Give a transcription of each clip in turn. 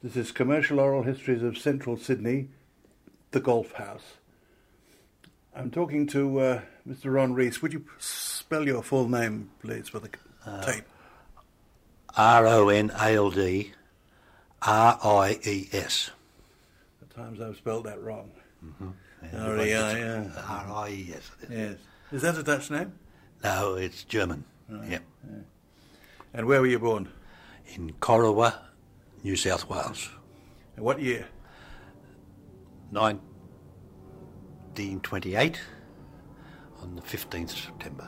This is Commercial Oral Histories of Central Sydney, the Golf House. I'm talking to Mr. Ron Rees. Would you spell your full name, please, for the tape? Ronald Ries. At times I've spelled that wrong. Mm-hmm. Ries. Yes. Is that a Dutch name? No, it's German. Right. Yep. Yeah. And where were you born? In Corowa, New South Wales. And what year? 1928, on the 15th of September.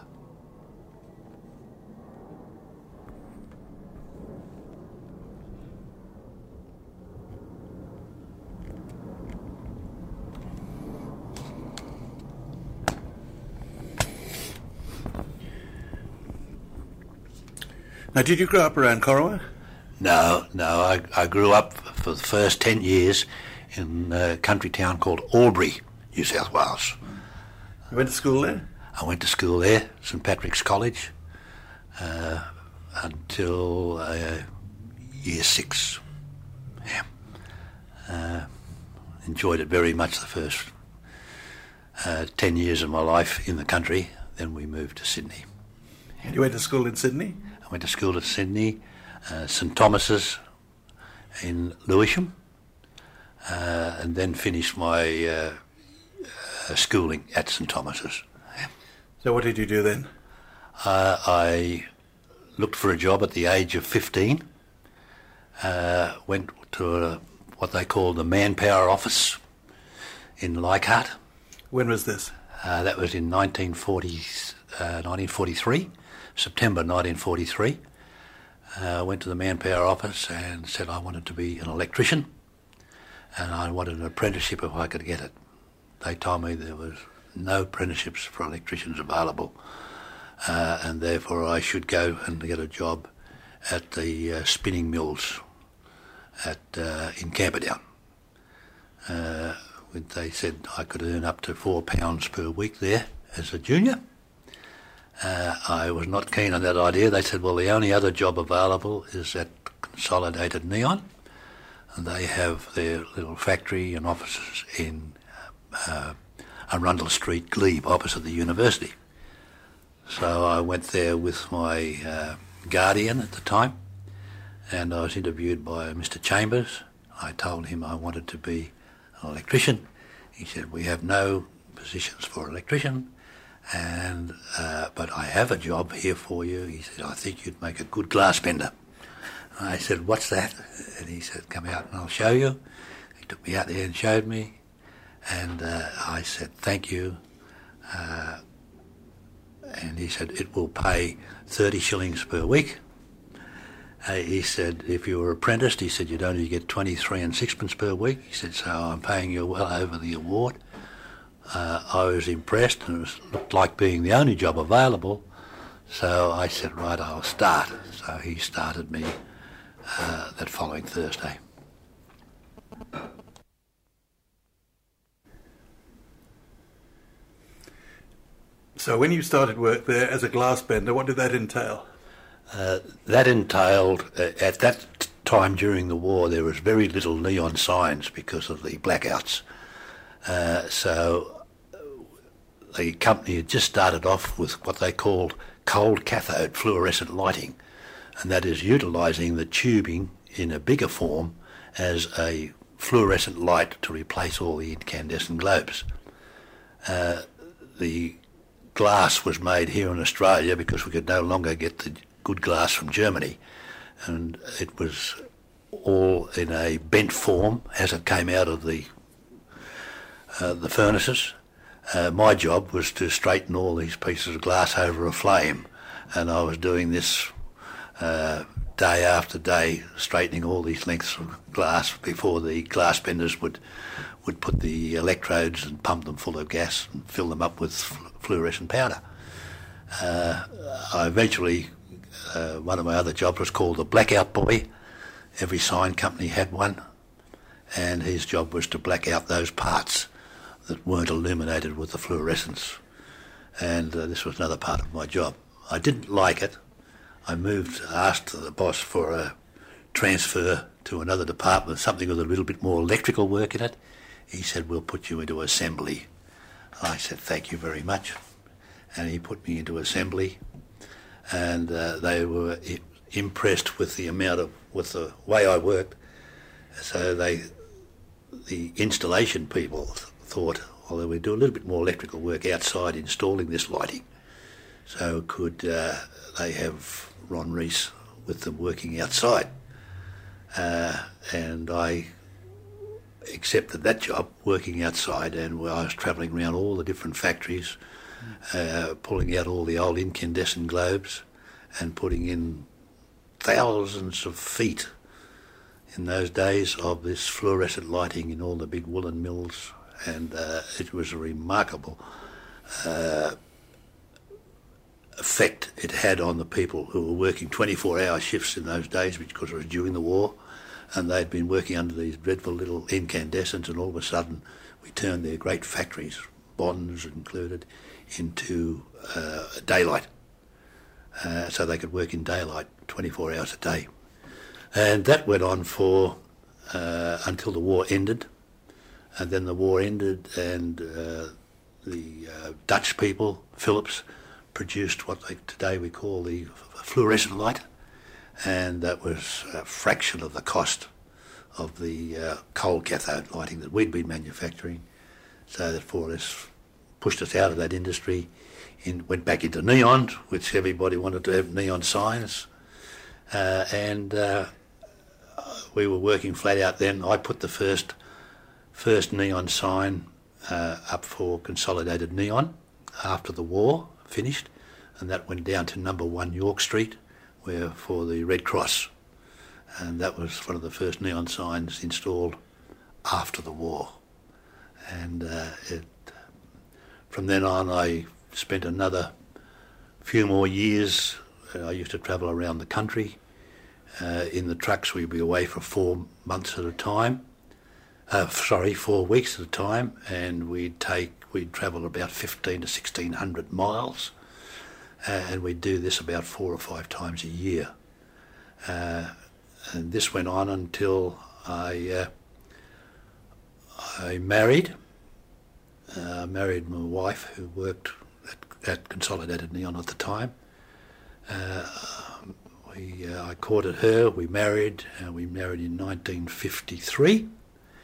Now, did you grow up around Corowa? No, I grew up for the first 10 years in a country town called Albury, New South Wales. You went to school there? I went to school there, St Patrick's College, until year 6. Yeah. Enjoyed it very much the first 10 years of my life in the country. Then we moved to Sydney. You went to school in Sydney? I went to school at Sydney, St Thomas's in Lewisham, and then finished my schooling at St Thomas's. So what did you do then? I looked for a job at the age of 15, went to what they call the Manpower Office in Leichhardt. When was this? That was in 1943, September 1943. Went to the Manpower Office and said I wanted to be an electrician and I wanted an apprenticeship if I could get it. They told me there was no apprenticeships for electricians available, and therefore I should go and get a job at the spinning mills in Camperdown. They said I could earn up to £4 per week there as a junior. I was not keen on that idea. They said, well, the only other job available is at Consolidated Neon, and they have their little factory and offices in Arundel Street, Glebe, opposite the university. So I went there with my guardian at the time, and I was interviewed by Mr. Chambers. I told him I wanted to be an electrician. He said, we have no positions for electrician, and but I have a job here for you. He said, I think you'd make a good glass bender. And I said, what's that? And he said, come out and I'll show you. He took me out there and showed me, and I said, thank you. And he said, it will pay 30 shillings per week. He said, if you were apprenticed, he said, you'd only get 23 and sixpence per week. He said, so I'm paying you well over the award. I was impressed, and it looked like being the only job available. So I said, right, I'll start. So he started me that following Thursday. So when you started work there as a glass bender, what did that entail? That entailed, at that time during the war, there was very little neon signs because of the blackouts. So the company had just started off with what they called cold cathode fluorescent lighting, and that is utilising the tubing in a bigger form as a fluorescent light to replace all the incandescent globes. The glass was made here in Australia because we could no longer get the good glass from Germany, and it was all in a bent form as it came out of the furnaces. My job was to straighten all these pieces of glass over a flame, and I was doing this day after day, straightening all these lengths of glass before the glass benders would put the electrodes and pump them full of gas and fill them up with fluorescent powder. I eventually, one of my other jobs was called the blackout boy. Every sign company had one, and his job was to black out those parts that weren't illuminated with the fluorescence. And this was another part of my job. I didn't like it. I asked the boss for a transfer to another department, something with a little bit more electrical work in it. He said, we'll put you into assembly. I said, thank you very much. And he put me into assembly, and they were impressed with the way I worked. So the installation people thought, well, we'd do a little bit more electrical work outside installing this lighting. So could they have Ron Rees with them working outside? And I accepted that job, working outside, and I was travelling around all the different factories, pulling out all the old incandescent globes and putting in thousands of feet in those days of this fluorescent lighting in all the big woolen mills, and it was a remarkable effect it had on the people who were working 24-hour shifts in those days, because it was during the war, and they'd been working under these dreadful little incandescents, and all of a sudden we turned their great factories, Bonds included, into daylight, so they could work in daylight 24 hours a day. And that went on for until the war ended, and then the war ended, and the Dutch people, Philips, produced what today we call the fluorescent light, and that was a fraction of the cost of the cold cathode lighting that we'd been manufacturing. So that for us, pushed us out of that industry, went back into neon, which everybody wanted to have neon signs, and we were working flat out then. I put the first neon sign up for Consolidated Neon after the war finished, and that went down to number 1 York Street, where for the Red Cross, and that was one of the first neon signs installed after the war. And from then on I spent another few more years. I used to travel around the country. In the trucks we'd be away for 4 months at a time, 4 weeks at a time, and we'd travel about 15 to 1600 miles, and we'd do this about 4 or 5 times a year. And this went on until I married my wife, who worked at Consolidated Neon at the time. I courted her, we married in 1953,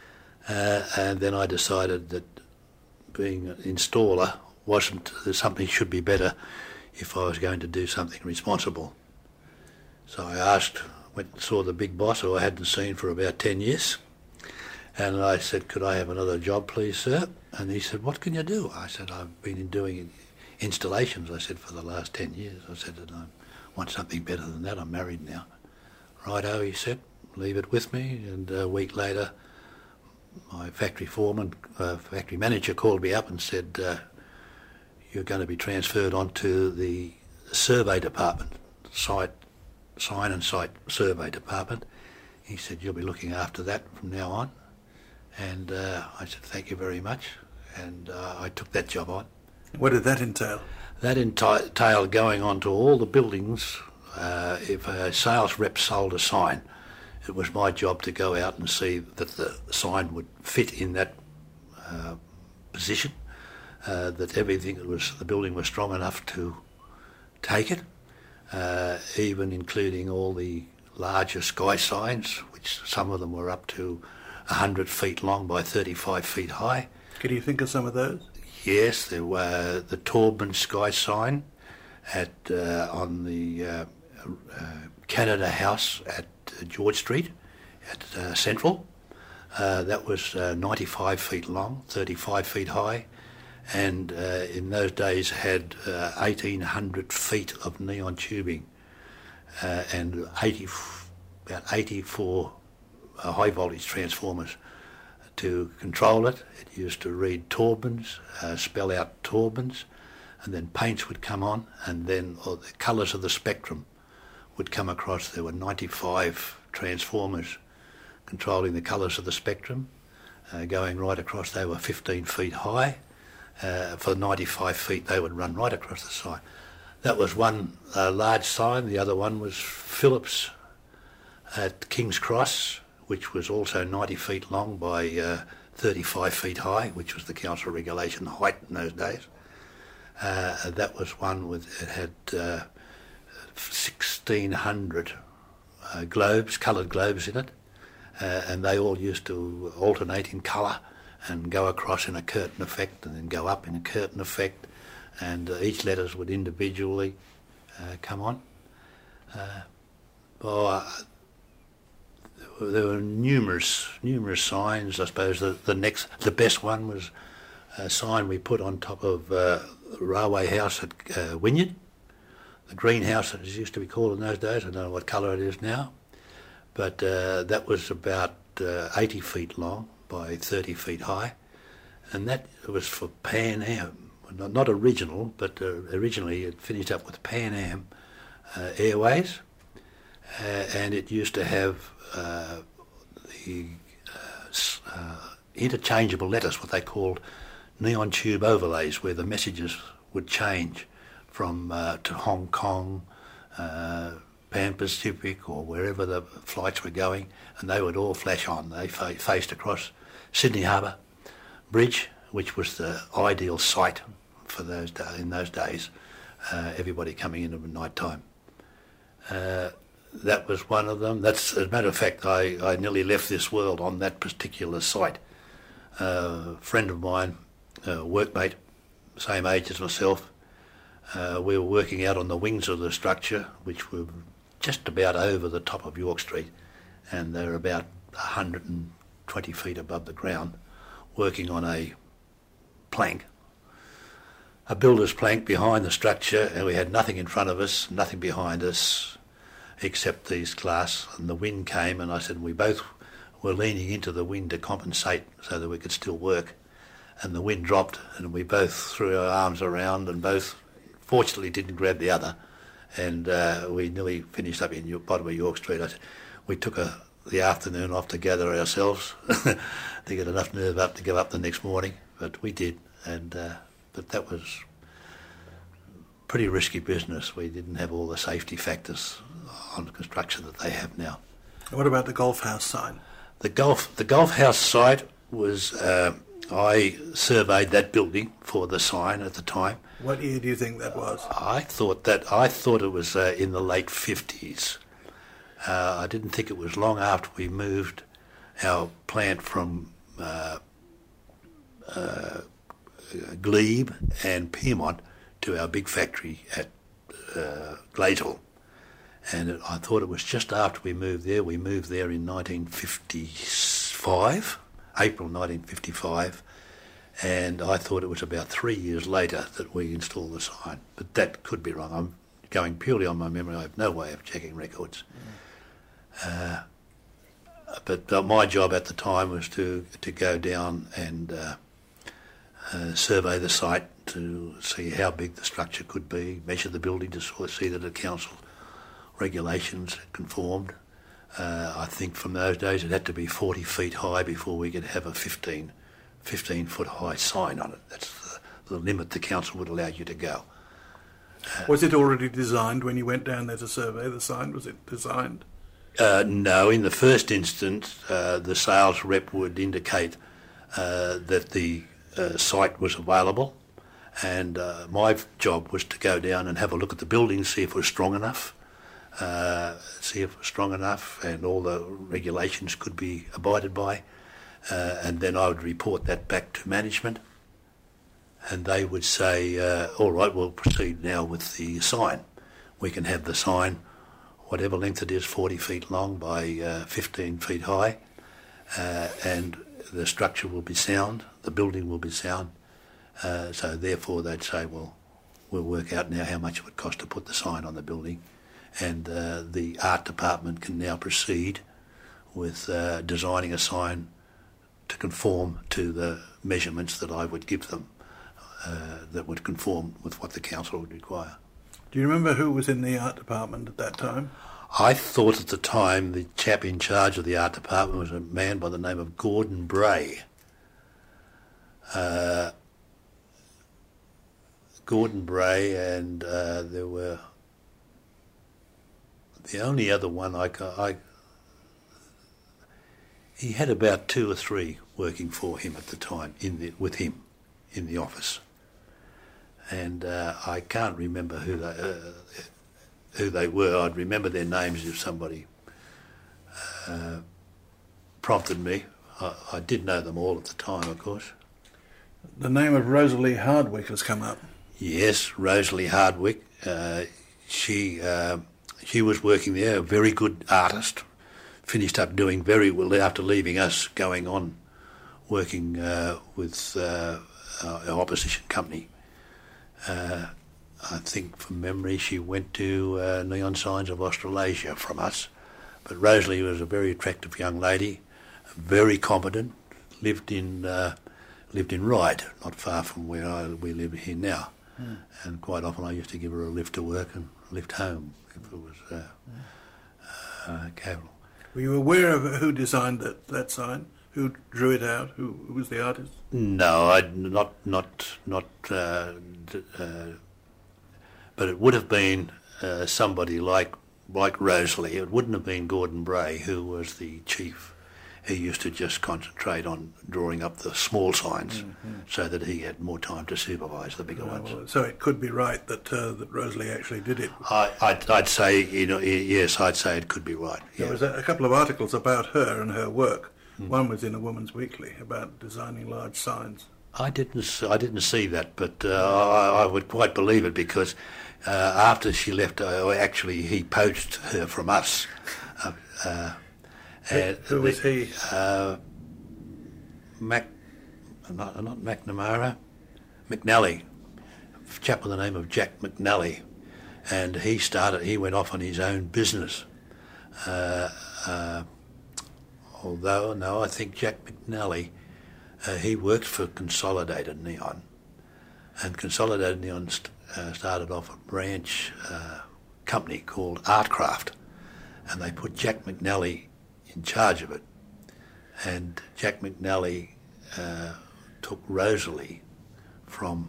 and then I decided that being an installer something should be better if I was going to do something responsible. So I went and saw the big boss, who I hadn't seen for about 10 years, and I said, could I have another job please, sir? And he said, what can you do? I said, I've been doing installations, I said, for the last 10 years. I said, and I want something better than that, I'm married now. Righto, he said, leave it with me. And a week later, my factory manager called me up and said, you're going to be transferred onto the survey department, sign and site survey department. He said, you'll be looking after that from now on. And I said, thank you very much. And I took that job on. What did that entail? That entailed going on to all the buildings. If a sales rep sold a sign, it was my job to go out and see that the sign would fit in that position, that the building was strong enough to take it, even including all the larger sky signs, which some of them were up to 100 feet long by 35 feet high. Can you think of some of those? Yes, there were the Taubman sky sign on the Canada House at George Street at Central. That was 95 feet long, 35 feet high, and in those days had 1,800 feet of neon tubing and about 84 high voltage transformers to control it. It used to read Taubmans, spell out Taubmans, and then paints would come on, and then the colours of the spectrum would come across. There were 95 transformers controlling the colours of the spectrum, going right across. They were 15 feet high. For 95 feet they would run right across the sign. That was one large sign. The other one was Philips at King's Cross, which was also 90 feet long by 35 feet high, which was the council regulation height in those days. That was one with, it had 1,600 globes, coloured globes in it, and they all used to alternate in colour and go across in a curtain effect and then go up in a curtain effect, and each letters would individually come on. There were numerous signs. I suppose the best one was a sign we put on top of the railway house at Wynyard, the greenhouse as it used to be called in those days. I don't know what colour it is now, but that was about 80 feet long by 30 feet high, and that was for Pan Am, not original, but originally it finished up with Pan Am Airways, and it used to have the interchangeable letters, what they called neon tube overlays, where the messages would change from to Hong Kong, Pan Pacific, or wherever the flights were going, and they would all flash on. They faced across Sydney Harbour Bridge, which was the ideal site for those in those days. Everybody coming in at night time. That was one of them. That's, as a matter of fact, I nearly left this world on that particular site. A friend of mine, a workmate, same age as myself, we were working out on the wings of the structure, which were just about over the top of York Street, and they're about 120 feet above the ground, working on a plank, a builder's plank behind the structure, and we had nothing in front of us, nothing behind us, except these glass, and the wind came, and I said we both were leaning into the wind to compensate so that we could still work, and the wind dropped, and we both threw our arms around, and both fortunately didn't grab the other, and we nearly finished up in bottom of York Street. We took the afternoon off to gather ourselves to get enough nerve up to go up the next morning, but we did, and but that was pretty risky business. We didn't have all the safety factors on construction that they have now. What about the golf house sign? The golf house site was, I surveyed that building for the sign at the time. What year do you think that was? I thought it was in the late 50s. I didn't think it was long after we moved our plant from Glebe and Pyrmont to our big factory at Gladesville. And I thought it was just after we moved there. We moved there in 1955, April 1955, and I thought it was about 3 years later that we installed the sign. But that could be wrong. I'm going purely on my memory. I have no way of checking records. But my job at the time was to go down and survey the site to see how big the structure could be, measure the building to sort of see that the council regulations conformed. I think from those days it had to be 40 feet high before we could have a 15 foot high sign on it. That's the limit the council would allow you to go. Was it already designed when you went down there to survey the sign? Was it designed? No, in the first instance the sales rep would indicate that the site was available, and my job was to go down and have a look at the building, see if it was strong enough, and all the regulations could be abided by, and then I would report that back to management, and they would say, all right, we'll proceed now with the sign. We can have the sign, whatever length it is, 40 feet long by 15 feet high, and the structure will be sound, the building will be sound, so therefore they'd say, well, we'll work out now how much it would cost to put the sign on the building, and the art department can now proceed with designing a sign to conform to the measurements that I would give them, that would conform with what the council would require. Do you remember who was in the art department at that time? I thought at the time the chap in charge of the art department was a man by the name of Gordon Bray. Gordon Bray, and there were the only other one He had about 2 or 3 working for him at the time, with him in the office. And I can't remember who they were. I'd remember their names if somebody prompted me. I did know them all at the time, of course. The name of Rosalie Hardwick has come up. Yes, Rosalie Hardwick. She was working there, a very good artist. Finished up doing very well after leaving us, going on working with our opposition company. I think from memory she went to Neon Signs of Australasia from us. But Rosalie was a very attractive young lady, very competent, lived in Ryde, not far from where we live here now. Mm. And quite often I used to give her a lift to work and a lift home if it was capital. Were you aware of who designed that sign? Who drew it out? Who was the artist? No, but it would have been somebody like Rosalie. It wouldn't have been Gordon Bray, who was the chief. He used to just concentrate on drawing up the small signs, so that he had more time to supervise the bigger ones. Well, so it could be right that Rosalie actually did it. I'd say, yes, I'd say it could be right. Yeah. There was a couple of articles about her and her work. One was in a Woman's Weekly about designing large signs. I didn't see that, but I would quite believe it, because after she left, actually he poached her from us. Who was he? Not McNamara, McNally, a chap with the name of Jack McNally, and he went off on his own business. Although, no, I think Jack McNally, he worked for Consolidated Neon, and Consolidated Neon started off a branch company called Artcraft, and they put Jack McNally in charge of it. And Jack McNally took Rosalie from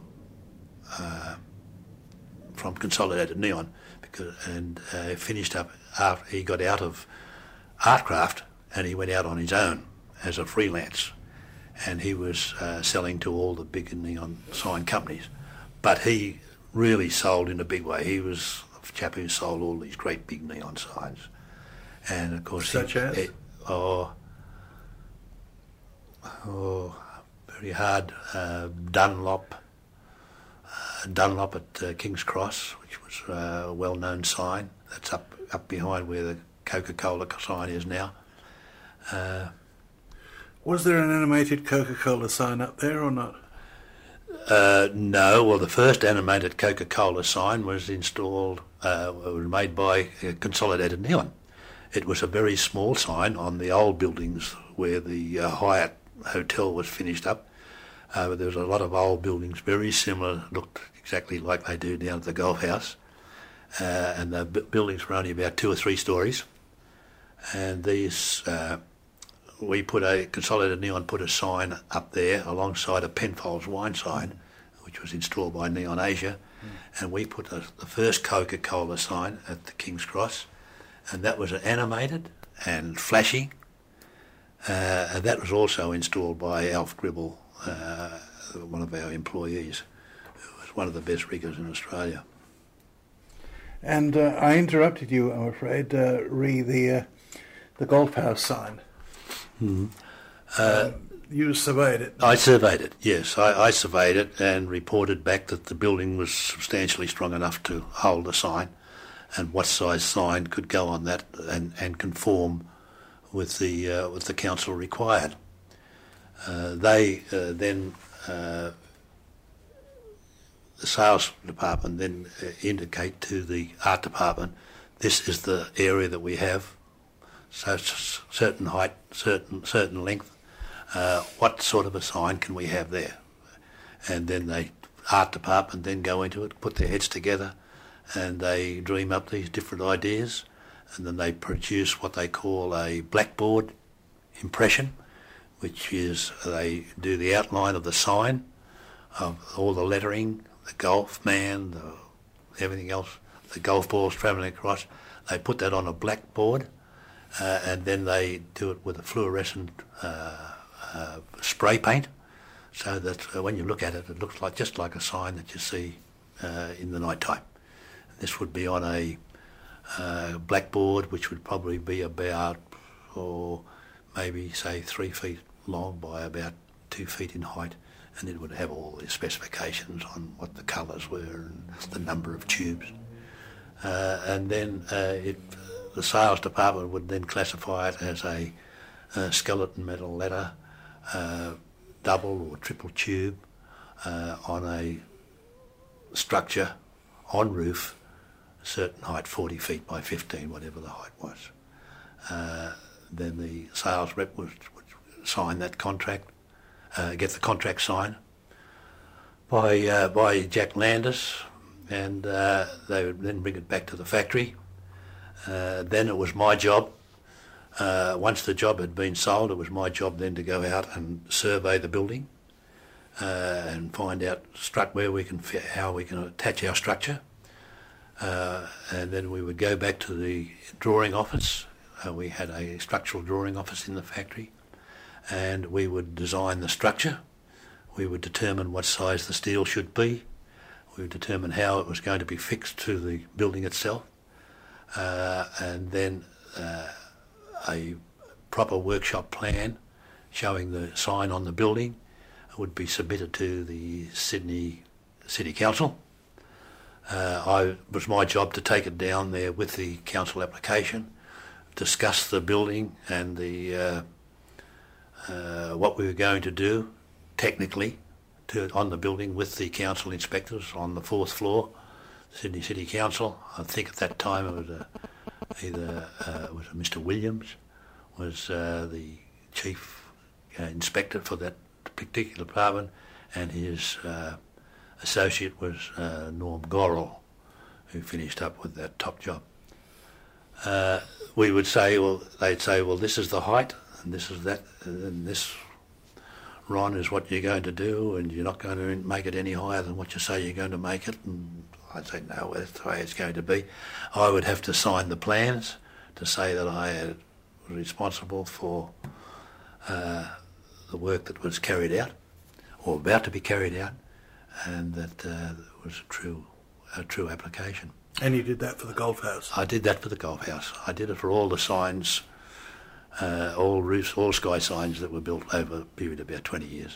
Consolidated Neon, and finished up after he got out of Artcraft, and he went out on his own as a freelance, and he was selling to all the big neon sign companies. But he really sold in a big way. He was a chap who sold all these great big neon signs. And of course, such as very hard. Dunlop at King's Cross, which was a well-known sign. That's up behind where the Coca-Cola sign is now. Was there an animated Coca-Cola sign up there or not? No. Well, the first animated Coca-Cola sign was installed. Was made by Consolidated Neon. It was a very small sign on the old buildings where the Hyatt Hotel was finished up. But there was a lot of old buildings, very similar, looked exactly like they do down at the Golf House. And the buildings were only about 2 or 3 stories. And these, Consolidated Neon put a sign up there alongside a Penfolds wine sign, which was installed by Neon Asia. And we put the first Coca-Cola sign at the King's Cross. And that was animated and flashy, and that was also installed by Alf Gribble, one of our employees, who was one of the best riggers in Australia. And I interrupted you, I'm afraid, re the Golf House sign. Mm-hmm. You surveyed it? I surveyed it, yes. I surveyed it and reported back that the building was substantially strong enough to hold the sign, and what size sign could go on that and conform with the council required. The sales department then indicate to the art department, this is the area that we have, so certain height, certain length, what sort of a sign can we have there? And then the art department then go into it, put their heads together, and they dream up these different ideas, and then they produce what they call a blackboard impression, which is they do the outline of the sign, of all the lettering, the golf man, everything else, the golf balls travelling across. They put that on a blackboard, and then they do it with a fluorescent spray paint, so that when you look at it, it looks like just like a sign that you see in the night time. This would be on a blackboard, which would probably be about, or maybe say 3 feet long by about 2 feet in height, and it would have all the specifications on what the colours were and the number of tubes. And then the sales department would then classify it as a skeleton metal ladder, double or triple tube on a structure on roof, a certain height, 40 feet by 15, whatever the height was. Then the sales rep would sign that contract, get the contract signed by Jack Landis, and they would then bring it back to the factory. Then it was my job. Once the job had been sold, it was my job then to go out and survey the building and find out how we can attach our structure. And then we would go back to the drawing office. We had a structural drawing office in the factory, and we would design the structure. We would determine what size the steel should be. We would determine how it was going to be fixed to the building itself. And then a proper workshop plan showing the sign on the building would be submitted to the Sydney City Council. It was my job to take it down there with the council application, discuss the building and the what we were going to do technically on the building with the council inspectors on the 4th floor, Sydney City Council. I think at that time it was it was Mr. Williams was the chief inspector for that particular department, and his associate was Norm Gorrell, who finished up with that top job. We would say, they'd say, this is the height, and this is that, and this, Ron, is what you're going to do, and you're not going to make it any higher than what you say you're going to make it. And I'd say, no, that's the way it's going to be. I would have to sign the plans to say that I was responsible for the work that was carried out, or about to be carried out, and that it was a true application. And you did that for the Golf House? I did that for the Golf House. I did it for all the signs, all roofs, all sky signs that were built over a period of about 20 years.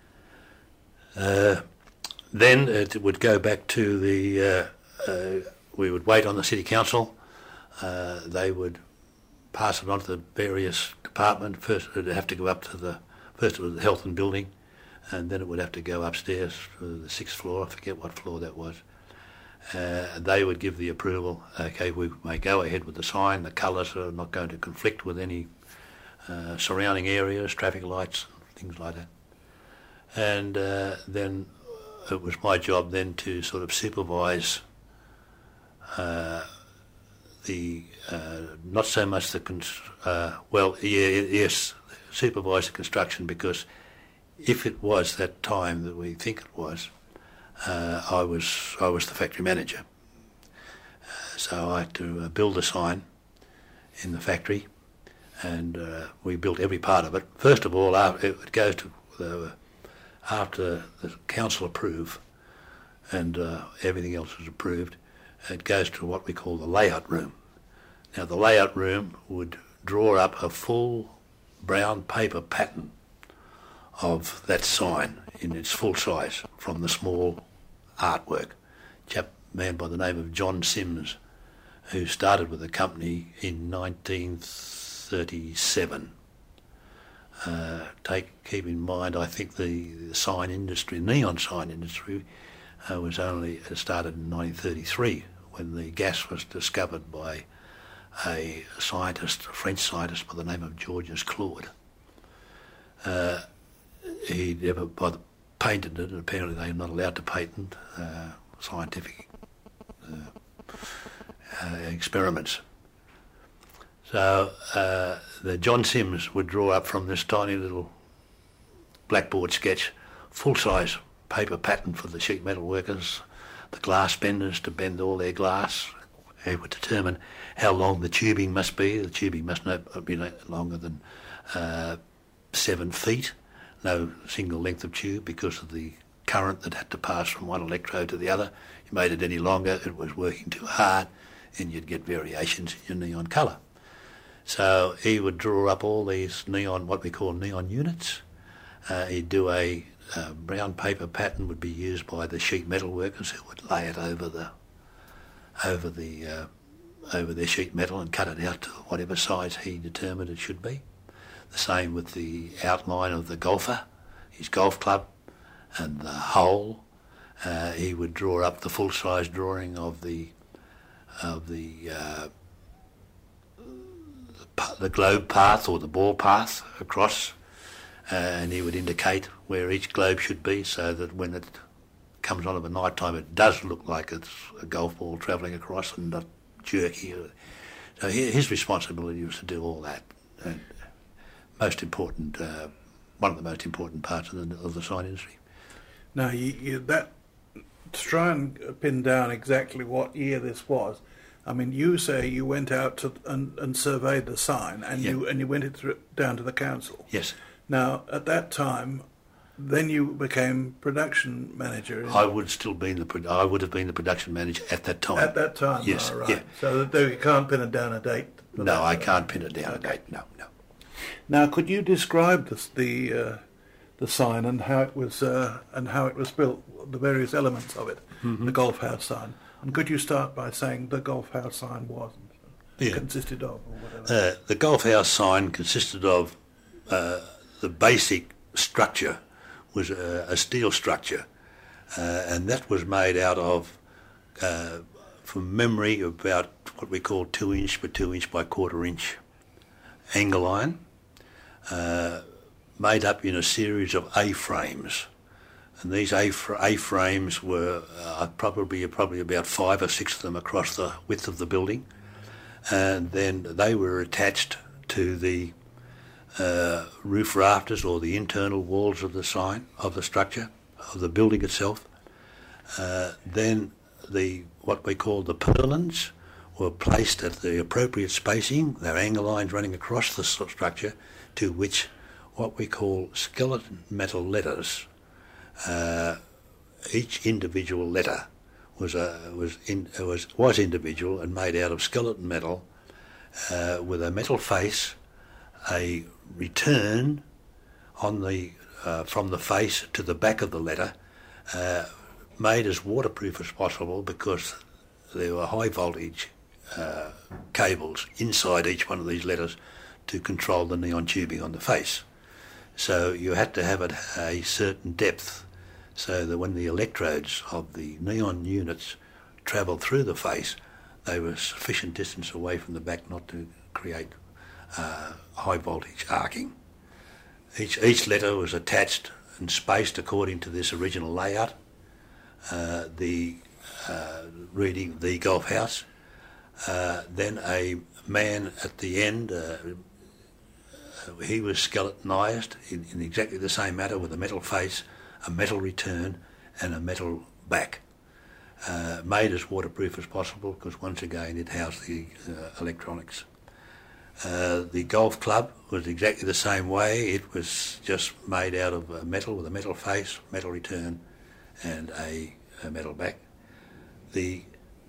Then it would go back to the, we would wait on the City Council. They would pass it on to the various departments. First it would have to go up to first it was the Health and Building, and then it would have to go upstairs to the 6th floor. I forget what floor that was. They would give the approval. Okay, we may go ahead with the sign. The colours are not going to conflict with any surrounding areas, traffic lights, things like that. And then it was my job then to sort of supervise not so much supervise the construction, because if it was that time that we think it was, I was the factory manager. So I had to build a sign in the factory, and we built every part of it. First of all, it goes to after the council approve and everything else is approved, it goes to what we call the layout room. Now the layout room would draw up a full brown paper pattern of that sign in its full size from the small artwork. A man by the name of John Sims, who started with the company in 1937. Keep in mind, I think the sign industry, neon sign industry, was only started in 1933 when the gas was discovered by a French scientist by the name of Georges Claude. He never patented it, and apparently they're not allowed to patent scientific experiments. So the John Sims would draw up from this tiny little blackboard sketch full-size paper pattern for the sheet metal workers, the glass benders to bend all their glass, He would determine how long the tubing must be. The tubing must not be longer than 7 feet, no single length of tube, because of the current that had to pass from one electrode to the other. You made it any longer, it was working too hard, and you'd get variations in your neon colour. So he would draw up all these neon, what we call neon units. He'd do a brown paper pattern would be used by the sheet metal workers, who would lay it over their sheet metal and cut it out to whatever size he determined it should be. The same with the outline of the golfer, his golf club, and the hole. He would draw up the full-size drawing of the globe path or the ball path across, and he would indicate where each globe should be, so that when it comes on at night time it does look like it's a golf ball travelling across and not jerky. So his responsibility was to do all that. And most important, one of the most important parts of the sign industry. Now, to try and pin down exactly what year this was, I mean, you say you went out and surveyed the sign, and you went it down to the council. Yes. Now, at that time, then you became production manager. I would have been the production manager at that time. At that time, yes. Right. Yeah. So that you can't pin it down a date. No, I can't pin it down a date. No. Now, could you describe the sign and how it was built, the various elements of it, the golf house sign? And could you start by saying the golf house sign consisted of, or whatever? The golf house sign consisted of the basic structure was a steel structure, and that was made out of, from memory, about what we call 2 inch by 2 inch by 1/4 inch angle iron, made up in a series of A-frames. And these A-frames were probably about 5 or 6 of them across the width of the building, and then they were attached to the roof rafters or the internal walls of the sign, of the structure, of the building itself. Then what we call the purlins were placed at the appropriate spacing, their angle lines running across the structure, to which what we call skeleton metal letters. Each individual letter was individual and made out of skeleton metal, with a metal face, a return on the from the face to the back of the letter, made as waterproof as possible, because there were high voltage cables inside each one of these letters to control the neon tubing on the face. So you had to have it a certain depth, so that when the electrodes of the neon units travelled through the face, they were sufficient distance away from the back not to create high voltage arcing. Each letter was attached and spaced according to this original layout. Reading the golf house, then a man at the end, he was skeletonized in exactly the same manner, with a metal face, a metal return and a metal back, made as waterproof as possible, because once again it housed the electronics. The golf club was exactly the same way. It was just made out of metal, with a metal face, metal return and a metal back. The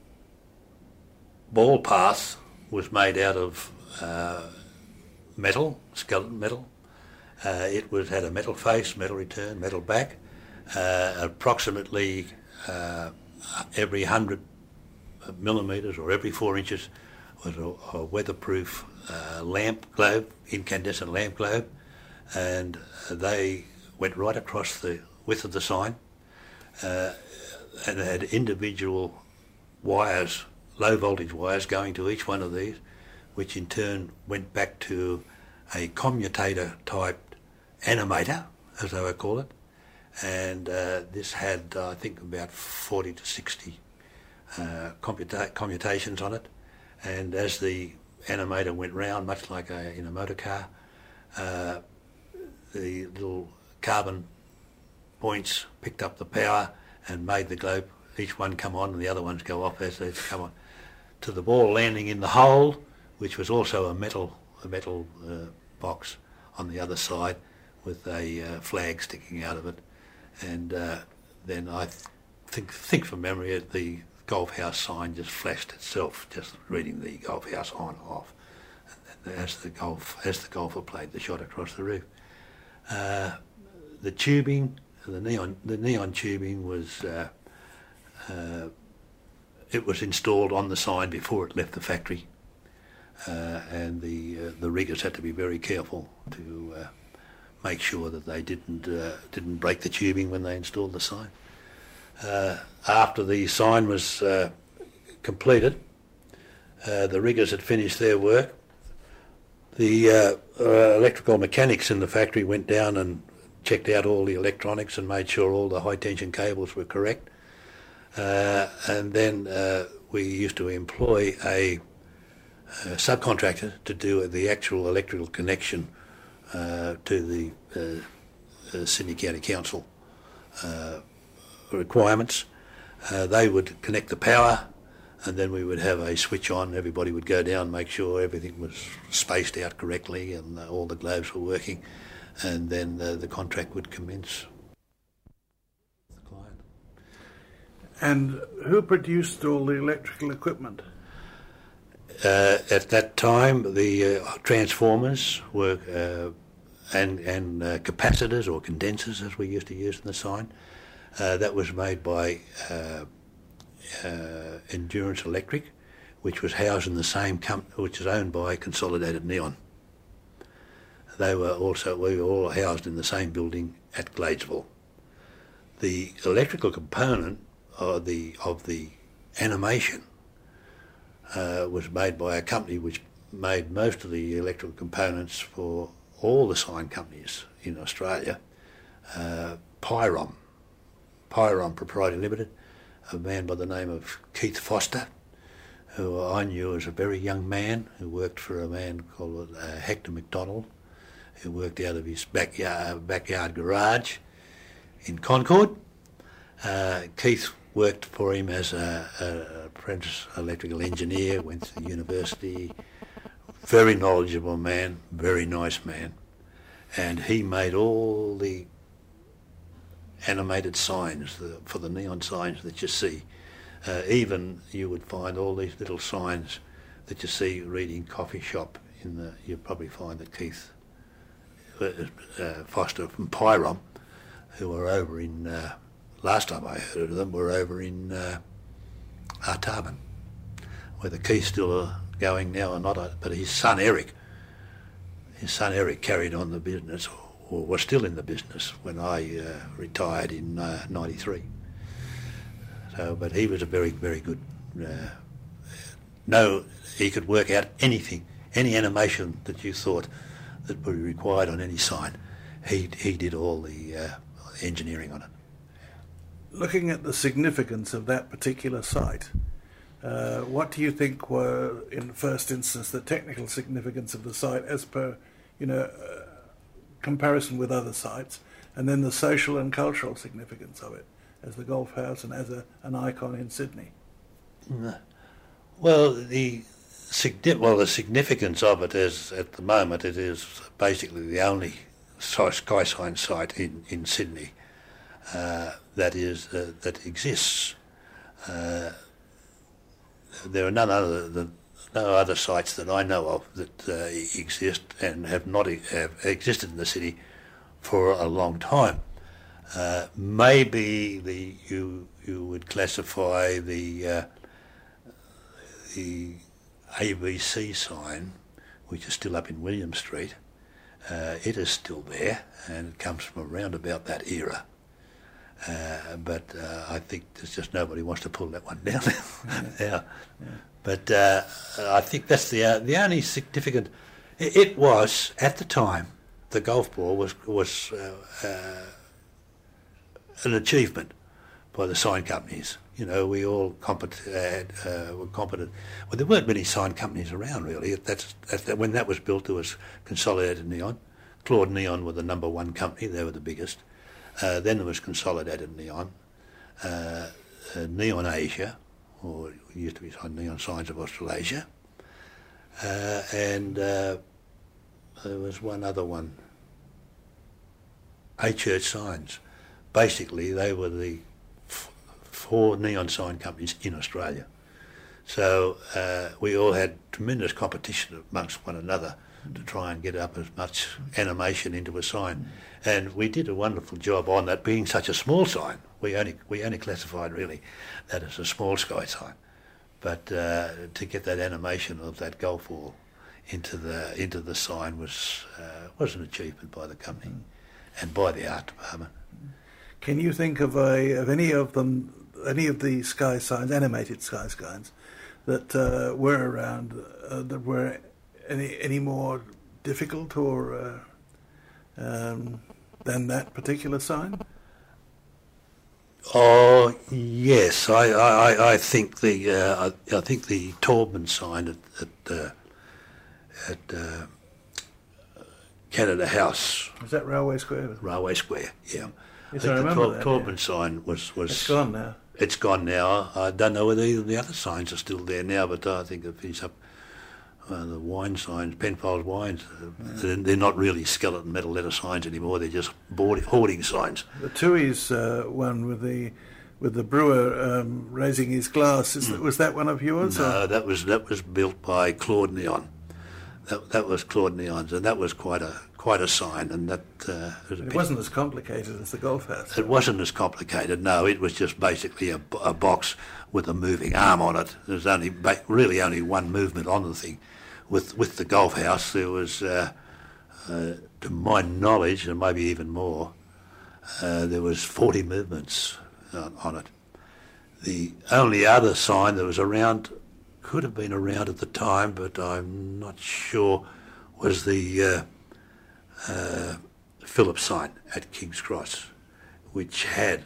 ball path was made out of metal, skeleton metal. It had a metal face, metal return, metal back. Approximately every 100 millimetres or every 4 inches was a weatherproof lamp globe, incandescent lamp globe, and they went right across the width of the sign, and had individual wires, low voltage wires, going to each one of these, which in turn went back to a commutator type animator, as they would call it, and this had, I think, about 40 to 60 commutations on it, and as the animator went round, much like in a motor car, the little carbon points picked up the power and made the globe, each one come on and the other ones go off as they come on. to the ball landing in the hole, which was also a metal box on the other side with a flag sticking out of it. And then I think from memory the golf house sign just flashed itself, just reading the golf house on off, and as the golfer played the shot across the roof. The tubing, the neon tubing was it was installed on the sign before it left the factory, and the riggers had to be very careful to make sure that they didn't break the tubing when they installed the sign. After the sign was completed, the riggers had finished their work. The electrical mechanics in the factory went down and checked out all the electronics and made sure all the high tension cables were correct. And then we used to employ a subcontractor to do the actual electrical connection to the Sydney County Council requirements. They would connect the power, and then we would have a switch on. Everybody would go down, make sure everything was spaced out correctly and all the globes were working, and then the contract would commence. The client. And who produced all the electrical equipment? At that time, the transformers were and capacitors or condensers, as we used to use in the sign. That was made by Endurance Electric, which was housed in the same company, which is owned by Consolidated Neon. We were all housed in the same building at Gladesville. The electrical component of the animation was made by a company which made most of the electrical components for all the sign companies in Australia, Pyrom Proprietary Limited, a man by the name of Keith Foster, who I knew as a very young man, who worked for a man called Hector McDonald, who worked out of his backyard garage in Concord. Keith worked for him as an apprentice electrical engineer, went to the university, very knowledgeable man, very nice man, and he made all the animated signs for the neon signs that you see. Even you would find all these little signs that you see reading coffee shop you'll probably find that Keith Foster from Pyrom, who were over in, last time I heard of them, were over in Artarmon. Whether Keith's still going now or not, but his son Eric carried on the business, or was still in the business when I retired in '93. So, but he was a very, very good. He could work out anything, any animation that you thought that would be required on any sign. He did all the engineering on it. Looking at the significance of that particular site, what do you think were, in the first instance, the technical significance of the site as per, comparison with other sites, and then the social and cultural significance of it as the golf house and as an icon in Sydney? Well, the significance of it is, at the moment, it is basically the only sky sign site in Sydney that exists. There are no other sites that I know of that exist and have existed in the city for a long time. Maybe you would classify the ABC sign, which is still up in William Street. It is still there, and it comes from around about that era. But I think there's just nobody wants to pull that one down. Yeah. But I think that's the only significant. It was at the time the golf ball was an achievement by the sign companies. We all were competent. Well, there weren't many sign companies around really. When that was built, there was Consolidated Neon. Claude Neon were the number one company. They were the biggest. Then there was Consolidated Neon. Neon Asia or used to be Neon Signs of Australasia. And there was one other one, A Church Signs. Basically, they were the four neon sign companies in Australia. So we all had tremendous competition amongst one another to try and get up as much animation into a sign. And we did a wonderful job on that, being such a small sign. We only classified really that as a small sky sign. But to get that animation of that golf ball into the sign was an achievement by the company and by the art department. Can you think of any of the sky signs, animated sky signs, that were around that were any more difficult or than that particular sign? Oh yes, I think the Taubman sign at Canada House. Is that Railway Square? Railway Square, yeah. Yes, I I think remember the that. Taubman sign was. It's gone now. It's gone now. I don't know whether either of the other signs are still there now, but I think it finished up. The wine signs, Penfolds wines, they're not really skeleton metal letter signs anymore. They're just hoarding signs. The Tui's one with the brewer raising his glass. Was that one of yours? No, that was built by Claude Neon. That was Claude Neon's, and that was quite a sign. And that it wasn't as complicated as the Golf House. It wasn't as complicated. No, it was just basically a box with a moving arm on it. There's really only one movement on the thing. With the Golf House, there was, to my knowledge, and maybe even more, there was 40 movements on it. The only other sign that was around, could have been around at the time, but I'm not sure, was the Phillips sign at King's Cross, which had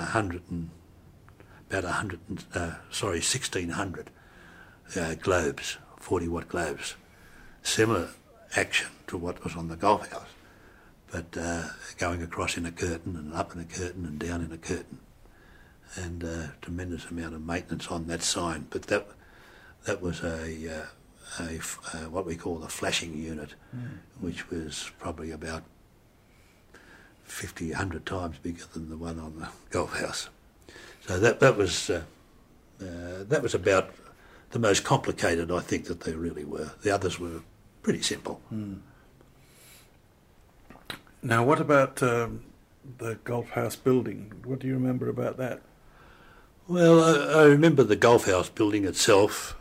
1,600 globes. 40-watt globes, similar action to what was on the Golf House, but going across in a curtain and up in a curtain and down in a curtain, and tremendous amount of maintenance on that sign. But that was a what we call the flashing unit, which was probably about 50, 100 times bigger than the one on the Golf House. So that was about the most complicated, I think, that they really were. The others were pretty simple. Now, what about the Golf House building? What do you remember about that? Well, I remember the Golf House building itself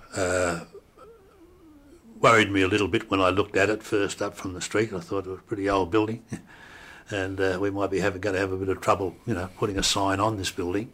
worried me a little bit when I looked at it first up from the street. I thought it was a pretty old building, and we might be going to have a bit of trouble, putting a sign on this building.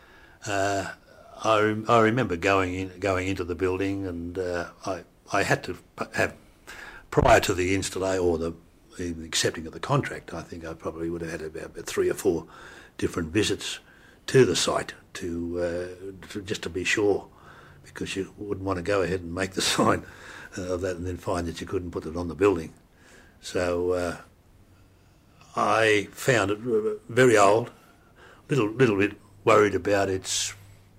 I remember going into the building, and I had to have, prior to the installation or the accepting of the contract, I think I probably would have had about 3 or 4 different visits to the site to just to be sure, because you wouldn't want to go ahead and make the sign of that and then find that you couldn't put it on the building. So I found it very old, little bit worried about its.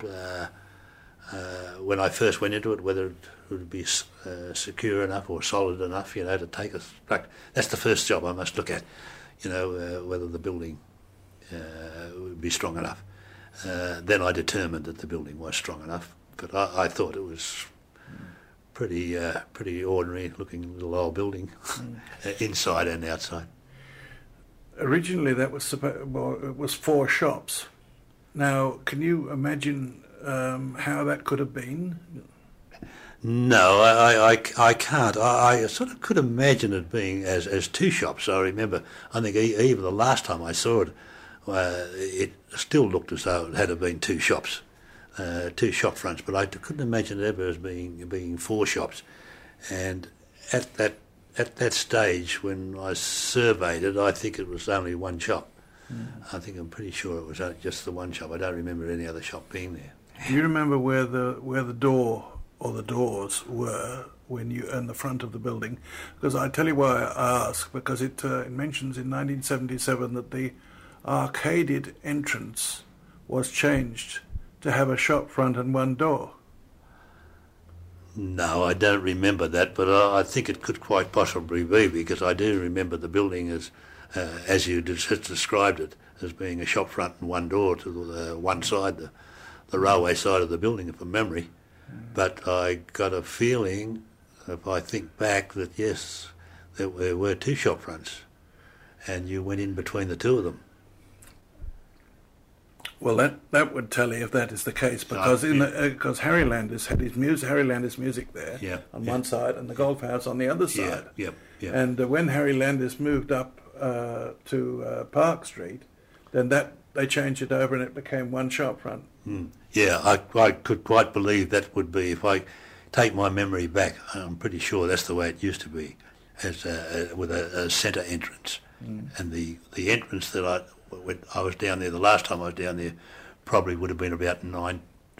When I first went into it, whether it would be secure enough or solid enough, to take us back. That's the first job I must look at, whether the building would be strong enough. Then I determined that the building was strong enough, but I thought it was pretty ordinary looking little old building, inside and outside. Originally, that was it was 4 shops. Now, can you imagine how that could have been? No, I can't. I sort of could imagine it being as 2 shops. I remember, I think even the last time I saw it, it still looked as though it had been 2 shops, 2 shop fronts. But I couldn't imagine it ever as being 4 shops. And at that stage, when I surveyed it, I think it was only 1 shop. I'm pretty sure it was just the 1 shop. I don't remember any other shop being there. Do you remember where the door or the doors were when you in the front of the building? Because I tell you why I ask, because it mentions in 1977 that the arcaded entrance was changed to have a shop front and one door? No, I don't remember that, but I think it could quite possibly be, because I do remember the building as you just described it, as being a shop front and one door to the one side, the railway side of the building, from memory. But I got a feeling, if I think back, that yes, there were two shop fronts, and you went in between the two of them. Well, that would tell you if that is the case, because because Harry Landis had his Harry Landis Music there on one side, and the Golf House on the other side. Yeah. And when Harry Landis moved up to Park Street, then they changed it over, and it became one shop front. Yeah, I could quite believe that would be, if I take my memory back, I'm pretty sure that's the way it used to be, as with a centre entrance, and the entrance that when I was down there, the last time I was down there, probably would have been about around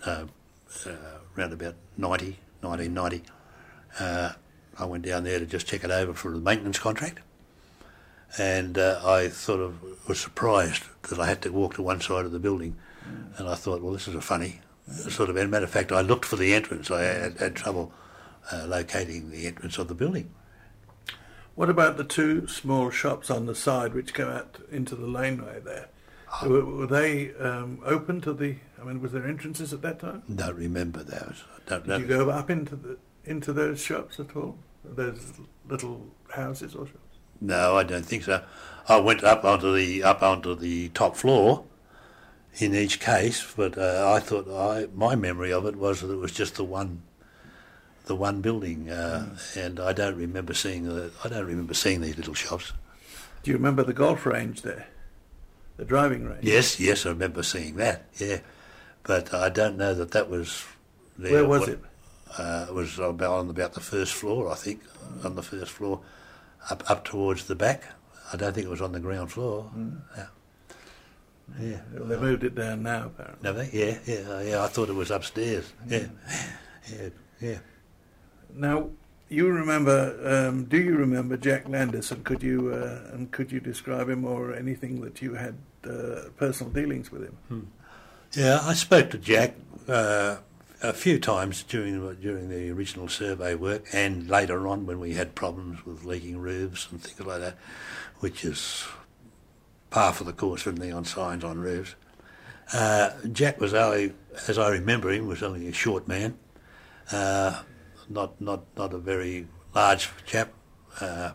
about 1990. I went down there to just check it over for the maintenance contract, and I sort of was surprised that I had to walk to one side of the building, and I thought, well, this is a funny sort of. As a matter of fact, I looked for the entrance. I had trouble locating the entrance of the building. What about the two small shops on the side which go out into the laneway there? Were they open to the... I mean, was there entrances at that time? Don't remember those. Did you go up into those shops at all? Those little houses or shops? No, I don't think so. I went up onto the top floor in each case, but I thought my memory of it was that it was just the one building, and I don't remember seeing these little shops. Do you remember the golf range there, the driving range? Yes, I remember seeing that. Yeah, but I don't know that was there. Where was it? It was on about the first floor, I think, on the first floor, up towards the back. I don't think it was on the ground floor. Yeah. Well, they moved it down now, apparently. Have they? Yeah. I thought it was upstairs. Yeah. Now, you remember? Do you remember Jack Landis? And could you describe him, or anything that you had personal dealings with him? Yeah, I spoke to Jack a few times during the original survey work, and later on when we had problems with leaking roofs and things like that, which is par for the course for neon signs on roofs. Jack was only, as I remember him, was only a short man. Not a very large chap. As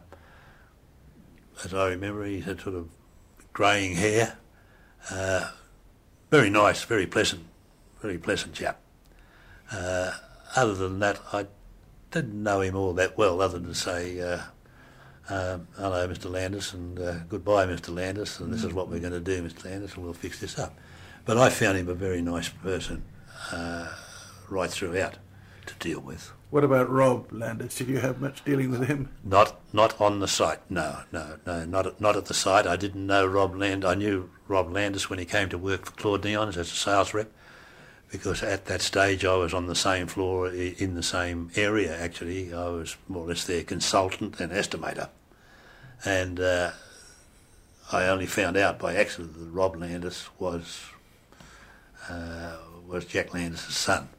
I remember, he had sort of greying hair. Very nice, very pleasant chap. Other than that, I didn't know him all that well, other than say, hello, Mr. Landis, and goodbye, Mr. Landis, and this is what we're going to do, Mr. Landis, and we'll fix this up. But I found him a very nice person right throughout to deal with. What about Rob Landis? Did you have much dealing with him? Not on the site. No, not at the site. I didn't know Rob Landis. I knew Rob Landis when he came to work for Claude Neons as a sales rep, because at that stage I was on the same floor in the same area. Actually, I was more or less their consultant and estimator, and I only found out by accident that Rob Landis was Jack Landis' son.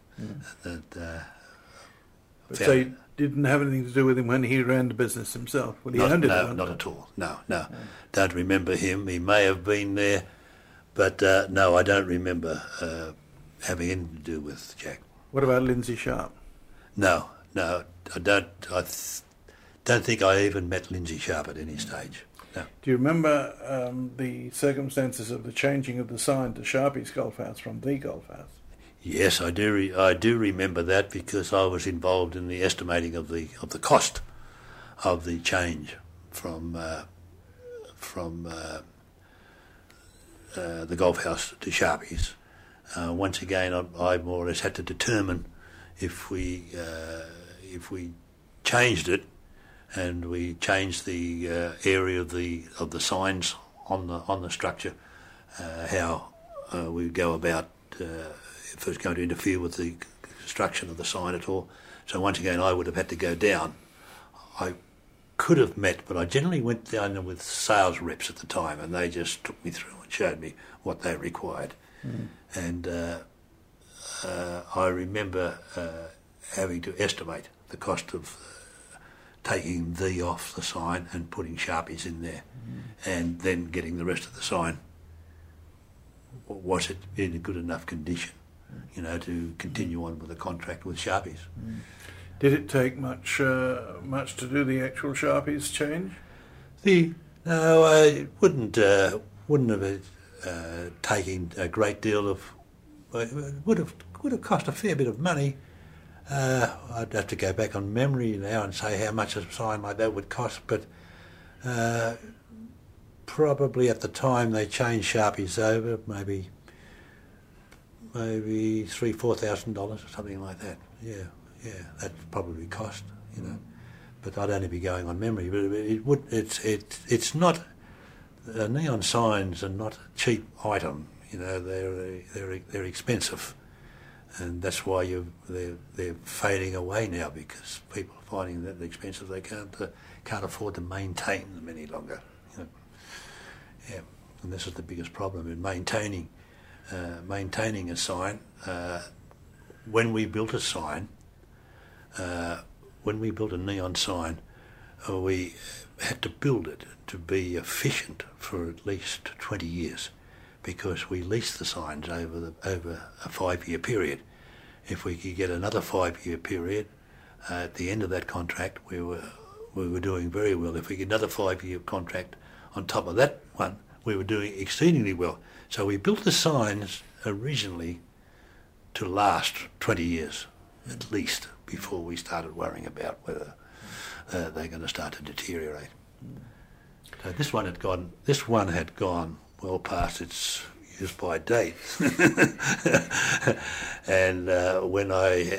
So you didn't have anything to do with him when he ran the business himself? When he owned it? No, not at all. No. Don't remember him. He may have been there, but no, I don't remember having anything to do with Jack. What about Lindsay Sharp? No, I don't. I don't think I even met Lindsay Sharp at any stage. No. Do you remember the circumstances of the changing of the sign to Sharpie's Golf House from the Golf House? Yes, I do. I do remember that, because I was involved in the estimating of the cost of the change from the Golf House to Sharpie's. Once again, I more or less had to determine if we changed it, and we changed the area of the signs on the structure, how we would go about. If it was going to interfere with the construction of the sign at all. So once again, I would have had to go down. I could have met, but I generally went down with sales reps at the time, and they just took me through and showed me what they required. And I remember having to estimate the cost of taking the off the sign and putting Sharpies in there, and then getting the rest of the sign. Was it in a good enough condition, to continue on with the contract with Sharpies? Did it take much to do the actual Sharpies change? No, it wouldn't have taken a great deal of. It would have cost a fair bit of money. I'd have to go back on memory now and say how much a sign like that would cost, but probably at the time they changed Sharpies over, maybe $3,000-4,000 or something like that. Yeah, that probably cost, But I'd only be going on memory. But it's not. Neon signs are not a cheap item. They're expensive, and that's why they're fading away now, because people are finding that they're expensive. They can't afford to maintain them any longer. Yeah, and this is the biggest problem in maintaining a sign. When we built a sign, when we built a neon sign, we had to build it to be efficient for at least 20 years, because we leased the signs over a 5-year period. If we could get another 5-year period, at the end of that contract, we were doing very well. If we get another 5-year contract on top of that one, we were doing exceedingly well. So we built the signs originally to last 20 years at least, before we started worrying about whether they're going to start to deteriorate. So this one had gone well past its use by date. And when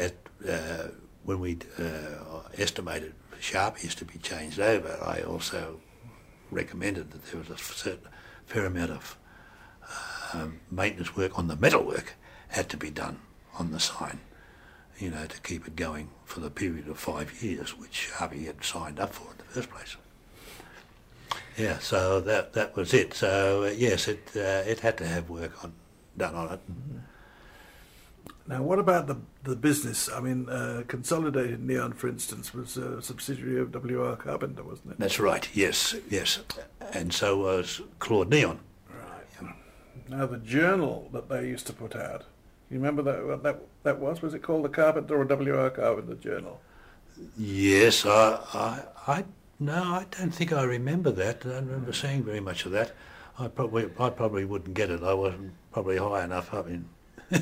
we estimated Sharpies to be changed over, I also recommended that there was a fair amount of maintenance work on the metalwork had to be done on the sign, to keep it going for the period of 5 years, which Sharpie had signed up for in the first place. Yeah, so that was it. So yes, it had to have work done on it. Now, what about the business? I mean, Consolidated Neon, for instance, was a subsidiary of W.R. Carpenter, wasn't it? That's right. Yes, and so was Claude Neon. Right. Yeah. Now, the journal that they used to put out. You remember what that was? Was it called the Carpenter or W.R. Carpenter Journal? Yes, I don't think I remember that. I don't remember seeing very much of that. I probably wouldn't get it. I wasn't probably high enough up in.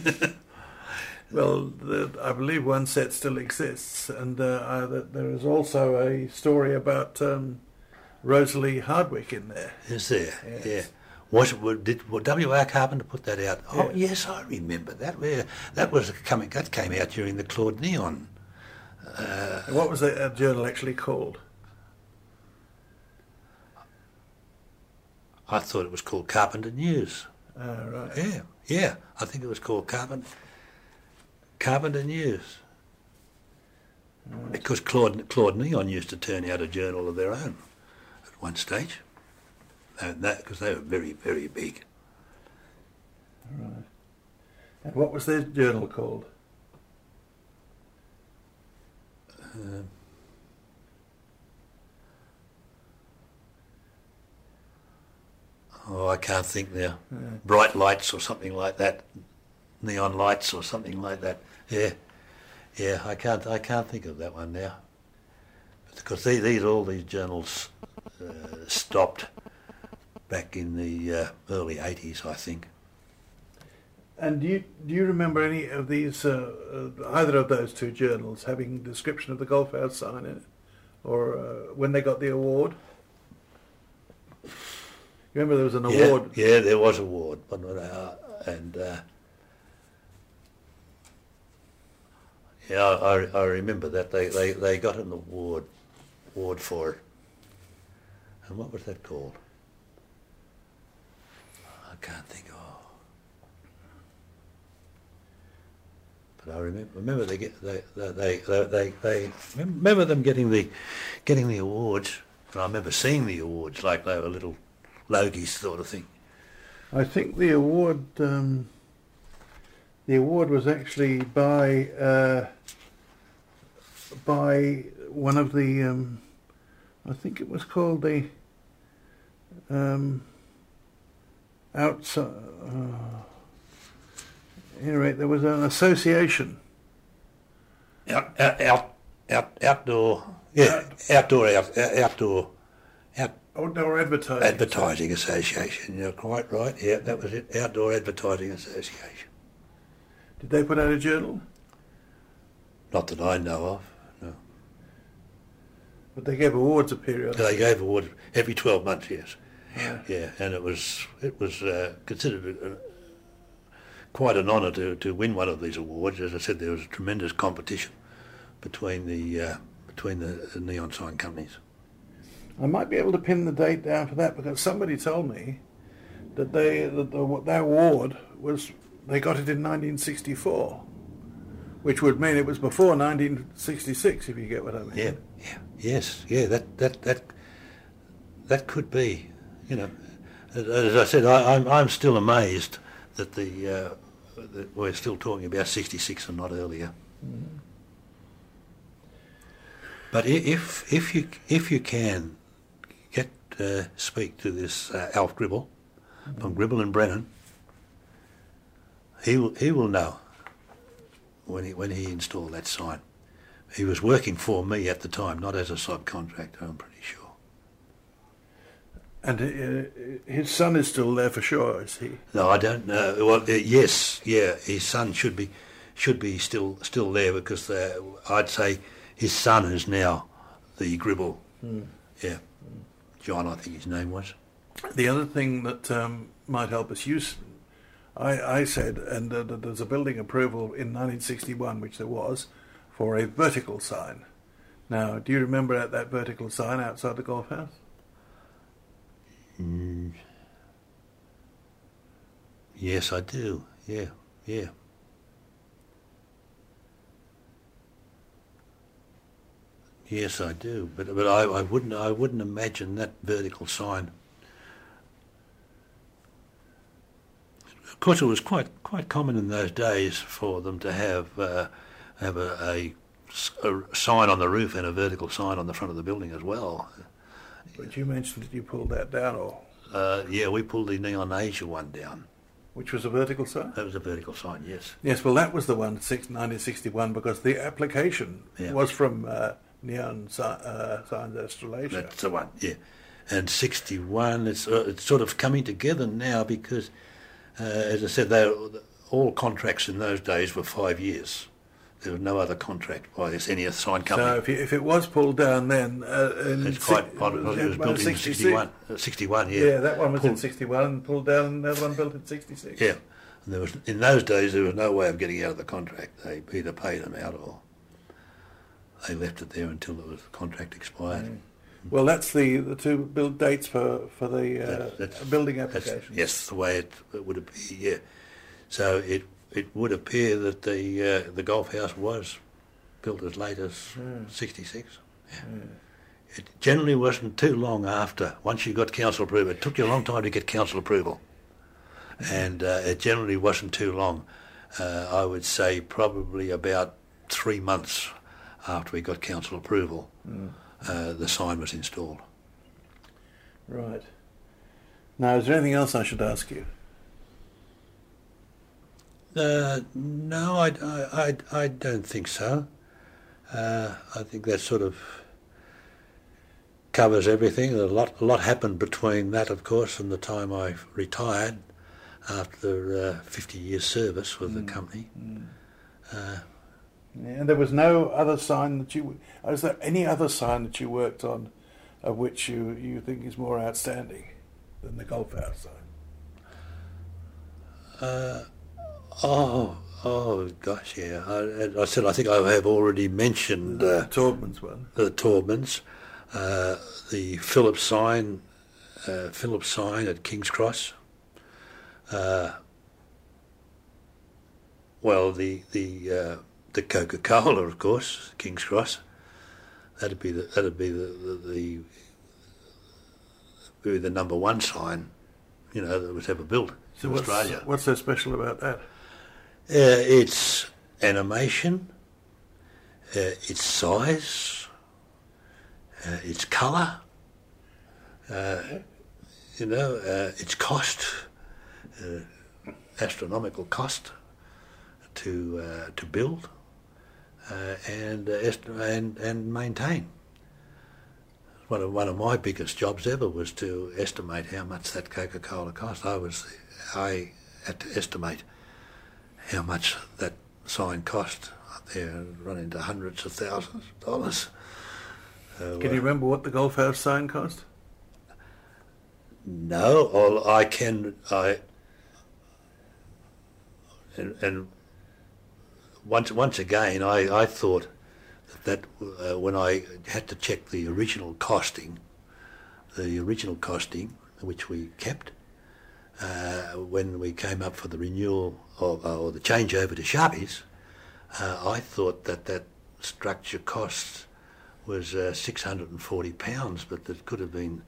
Well, I believe one set still exists, and there is also a story about Rosalie Hardwick in there. Is there? Yes. Yeah. Did W.R. Carpenter put that out? Yeah. Oh yes, I remember that. That came out during the Claude Neon. What was that journal actually called? I thought it was called Carpenter News. Right. Yeah. I think it was called Carpenter News. Right. Because Claude Neon used to turn out a journal of their own at one stage. Because they were very, very big. Right. And what was their journal called? I can't think now. Yeah. Bright Lights or something like that. Neon Lights or something like that. Yeah. I can't think of that one now. Because all these journals stopped back in the early 80s, I think. And do you remember any of these, either of those two journals, having a description of the Golf House sign in it, or when they got the award? You remember there was an award? Yeah, there was an award, I remember that they got an award for it. And what was that called? I can't think of. But I remember remember them getting the awards. And I remember seeing the awards like they were little Logies sort of thing. I think the award The award was actually by one of the, I think it was called the outside. Anyway, there was an association. Outdoor. Yeah, Outdoor Advertising Association. You're quite right. Yeah, that was it. Outdoor Advertising Association. Did they put out a journal? Not that I know of. No. But they gave awards a period. They gave awards every 12 months. Yes. Yeah. Yeah, and it was considered quite an honour to win one of these awards. As I said, there was a tremendous competition between the neon sign companies. I might be able to pin the date down for that because somebody told me that their award was, they got it in 1964, which would mean it was before 1966, if you get what I mean. Yeah, yes, yeah. That could be. You know, as I said, I'm still amazed that that we're still talking about 66 and not earlier. Mm. But if you can speak to this Alf Gribble from Gribble and Brennan, he will know when he installed that sign. He was working for me at the time, not as a subcontractor, I'm pretty sure. And his son is still there for sure, is he? No, I don't know. Well, yes, yeah, his son should be still there because I'd say his son is now the Gribble. Mm. Yeah, John, I think his name was. The other thing that might help us I said, and there's a building approval in 1961, which there was, for a vertical sign. Now, do you remember that vertical sign outside the golf house? Mm. Yes, I do. Yeah. Yes, I do. But I wouldn't imagine that vertical sign. Of course, it was quite common in those days for them to have a sign on the roof and a vertical sign on the front of the building as well. But you mentioned that you pulled that down, or? Yeah, we pulled the Neon Asia one down. Which was a vertical sign? That was a vertical sign, yes. Yes, well, that was the one, 1961, because the application was from Neon Signs Australasia. That's the one, yeah. And 61, it's sort of coming together now because, as I said, all contracts in those days were 5 years. There was no other contract by any sign company. So if it was pulled down then... it's quite possible. It was built in 61. 61, yeah. Yeah, that one was in 61 and pulled down, and the other one built in 66. Yeah. And in those days, there was no way of getting out of the contract. They either paid them out or they left it there until the contract expired. Mm. Well, that's the two build dates for the building applications. Yes, the way it would be, yeah. So it would appear that the golf house was built as late as 66. Yeah. It generally wasn't too long after, once you got council approval. It took you a long time to get council approval. And it generally wasn't too long. I would say probably about 3 months after we got council approval, the sign was installed. Right. Now, is there anything else I should ask you? No, I don't think so. I think that sort of covers everything. A lot happened between that, of course, and the time I retired after 50 years service with the company. And there was no other sign that you... Is there any other sign that you worked on of which you think is more outstanding than the golf house sign? Oh gosh, yeah. I said I think I have already mentioned the Taubman's one. The Taubman's, the Phillips sign at King's Cross. Well, the Coca-Cola, of course, King's Cross. That'd be the number one sign, that was ever built in Australia. What's so special about that? Its animation, its size, its colour, its cost, astronomical cost to build and maintain. One of my biggest jobs ever was to estimate how much that Coca-Cola cost. I had to estimate how much that sign cost. They're running into hundreds of thousands of dollars. Can you remember what the Golf House sign cost? No, all I can, and once again, I thought that when I had to check the original costing, which we kept, when we came up for the renewal or the changeover to Sharpies, I thought that structure cost was £640, but that could have been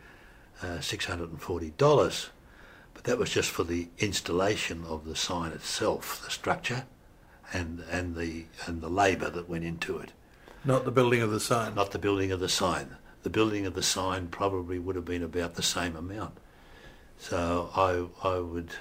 $640. But that was just for the installation of the sign itself, the structure, and the labour that went into it. Not the building of the sign. Not the building of the sign. The building of the sign probably would have been about the same amount. So I would,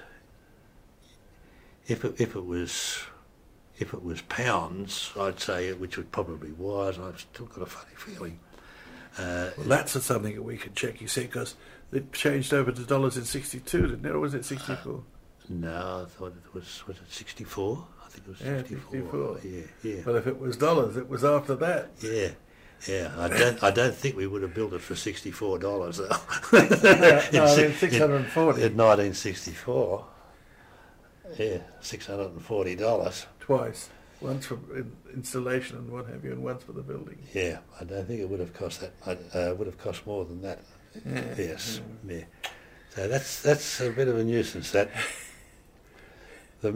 if it was pounds, I'd say, which it probably was. I've still got a funny feeling. Well, that's something that we could check. You see, because it changed over to dollars in '62, didn't it, or was it '64? No, I thought it was it '64? I think it was '64. Yeah. Well, if it was dollars, it was after that. Yeah. I don't think we would have built it for $64 though. No, I mean 640. In 1964. Yeah, $640. Twice. Once for installation and what have you, and once for the building. Yeah, I don't think it would have cost that. Would have cost more than that. Yeah. Yes. Yeah. So that's a bit of a nuisance. That the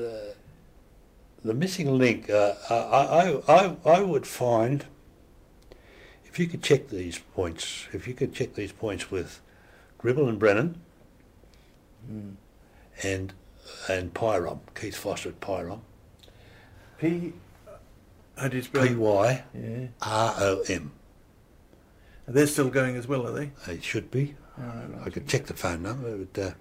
missing link. I would find, if you could check these points. If you could check these points with Gribble and Brennan, and Pyrom, Keith Foster at Pyrom. How do you spell Pyrom. They're still going as well, are they? They should be. Right. I could check the phone number, but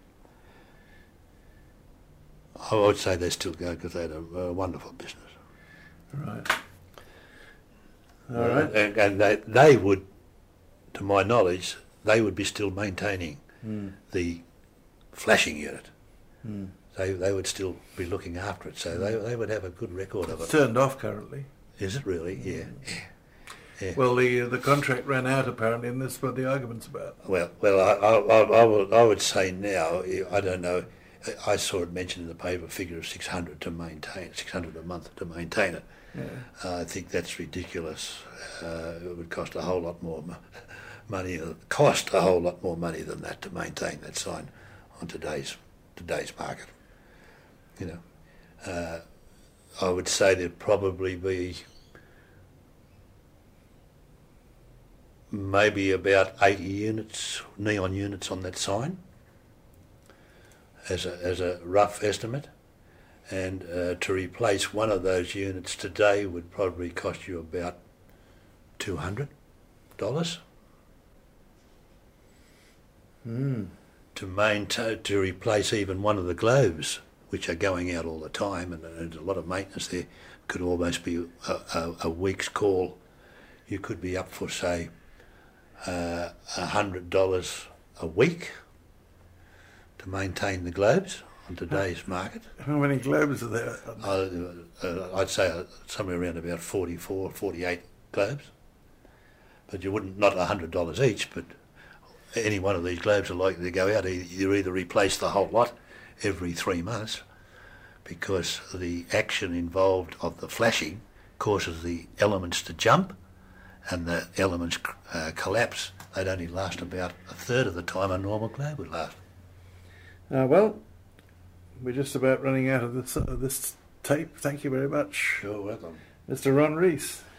I would say they still go because they had a wonderful business. Right. All right. And they would, to my knowledge, they would be still maintaining the flashing unit. They would still be looking after it, so they would have a good record of it. It's turned off currently. Is it really? Yeah. Well, the contract ran out apparently, and that's what the argument's about. Well, I would say now, I don't know. I saw it mentioned in the paper, figure of $600 to maintain, $600 a month to maintain it. Yeah. I think that's ridiculous. It would cost a whole lot more money. Cost a whole lot more money than that to maintain that sign on today's market. I would say there'd probably be maybe about 80 units, neon units on that sign, as a rough estimate, and to replace one of those units today would probably cost you about $200 to replace even one of the globes, which are going out all the time, and there's a lot of maintenance there. Could almost be a week's call. You could be up for, say, $100 a week to maintain the globes on today's market. How many globes are there? I'd say somewhere around about 44, 48 globes. But you wouldn't, not $100 each, but any one of these globes are likely to go out. You either replace the whole lot every 3 months, because the action involved of the flashing causes the elements to jump, and the elements collapse. They'd only last about a third of the time a normal globe would last. Well, we're just about running out of this tape. Thank you very much. You're welcome. Mr. Ron Rees.